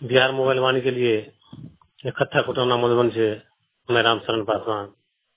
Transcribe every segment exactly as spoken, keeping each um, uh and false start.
Bihar mobile वाणी के लिए इकट्ठा कुटौना मधुबन से मैं रामशरण पासवान।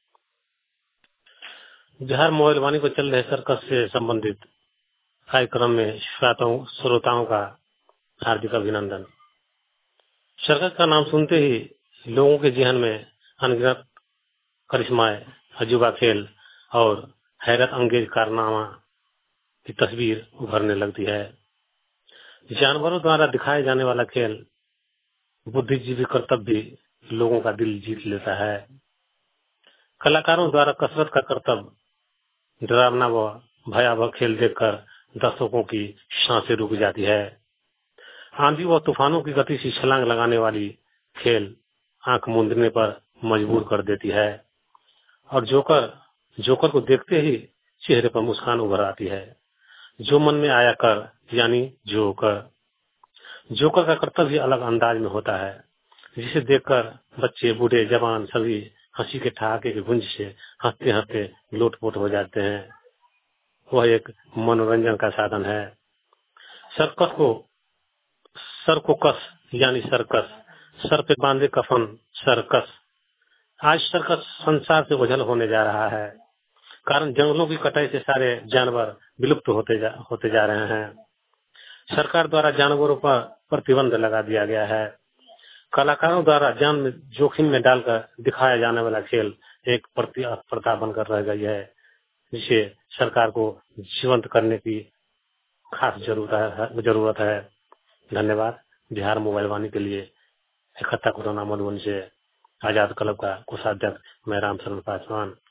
बिहार मोबाइल वाणी को चल रहे सर्कस से संबंधित कार्यक्रम में श्रोताओं श्रोताओं का हार्दिक अभिनंदन। सर्कस का नाम सुनते ही लोगों के जहन में अनगिनत करिश्माएं, अजूबा खेल और हैरत अंगेज कारनामा की तस्वीर उभरने लगती है। जानवरों द्वारा दिखाए जाने वाला खेल बुद्धिजीवी करतब भी लोगों का दिल जीत लेता है। कलाकारों द्वारा कसरत का करतब डरावना व भयावह खेल देखकर दर्शकों की सांसें रुक जाती है। आंधी व तूफानों की गति से छलांग लगाने वाली खेल आंख मूंदने पर मजबूर कर देती है और जोकर जोकर को देखते ही चेहरे पर मुस्कान उभर आती है। जो मन में आया कर, यानी जोकर। जोकर का कर्तव्य भी अलग अंदाज में होता है, जिसे देखकर बच्चे, बूढ़े, जवान सभी हंसी के ठहाके की गुंज से हंसते हंसते लोटपोट हो जाते हैं। वह एक मनोरंजन का साधन है। सर्कस को सर को कस यानी सर्कस, सर पे बांधे कफन सर्कस। आज सर्कस संसार से ओझल होने जा रहा है, कारण जंगलों की कटाई से सारे जानवर विलुप्त होते जा, होते जा रहे हैं। सरकार द्वारा जानवरों पर प्रतिबंध लगा दिया गया है। कलाकारों द्वारा जान में जोखिम में डालकर दिखाया जाने वाला खेल एक प्रतिस्पर्धा बनकर रह गई है, जिसे सरकार को जीवंत करने की खास जरूरत है जरूरत है धन्यवाद। बिहार मोबाइल वाणी के लिए इकट्ठा कुटौना मधुबन से आजाद क्लब का कोषाध्यक्ष मैं रामशरण पासवान।